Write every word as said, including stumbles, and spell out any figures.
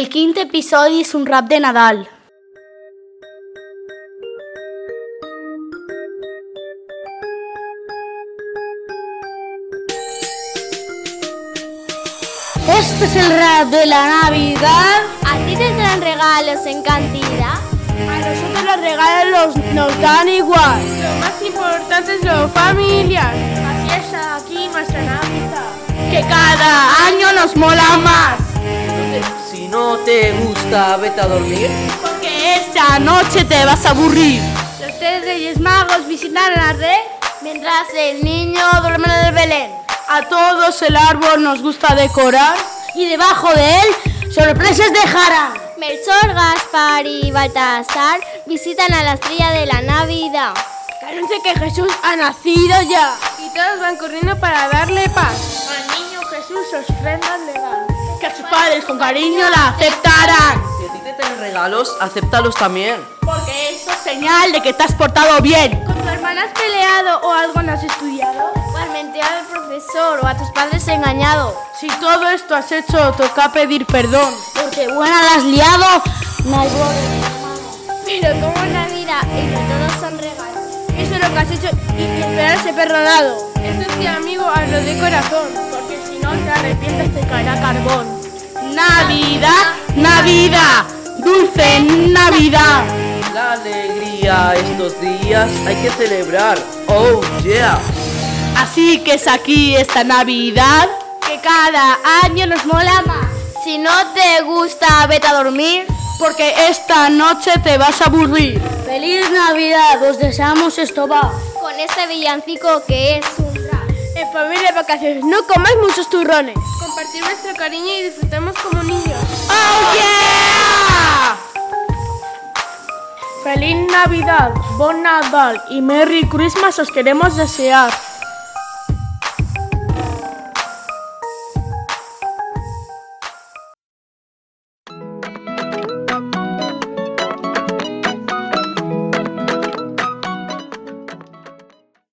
El quinto episodi és un rap de Nadal. Este es el rap de la Navidad. ¿A ti te traen regalos en cantidad? A nosotros los regalos nos, nos dan igual. Lo más importante es lo familiar. Así es aquí nuestra Navidad. Que cada año nos mola más. Si no te gusta, vete a dormir. Porque esta noche te vas a aburrir. Los tres Reyes Magos visitan a la Rey mientras el niño duerme en el Belén. A todos el árbol nos gusta decorar y debajo de él sorpresas dejarán. Melchor, Gaspar y Baltasar visitan a la estrella de la Navidad. Que anuncia que Jesús ha nacido ya. Y todos van corriendo para darle paz. Al niño Jesús sus ofrendas le dan. Que sus padres con cariño la aceptarán. Si a ti te traen regalos, acéptalos también. Porque eso es señal de que te has portado bien. ¿Con tu hermana has peleado o algo no has estudiado? ¿O has mentido al profesor o a tus padres engañado? Si todo esto has hecho, toca pedir perdón. Porque buena la has liado, no hay boda de mi hermano. Pero como en la vida y no todos son regalos. Eso es lo que has hecho y, y esperar ser perdonado. Eso sí, amigo, hazlo de corazón. Porque si no te arrepientes te caerá carbón. Navidad, Navidad, dulce Navidad. La alegría estos días hay que celebrar. Oh yeah. Así que es aquí esta Navidad que cada año nos mola más. Si no te gusta, vete a dormir. Porque esta noche te vas a aburrir. ¡Feliz Navidad! Os deseamos esto va. Con este villancico que es un rap. En familia de vacaciones, no comáis muchos turrones. Compartir nuestro cariño y disfrutemos como niños. ¡Oh yeah! Feliz Navidad, Bon Nadal y Merry Christmas os queremos desear.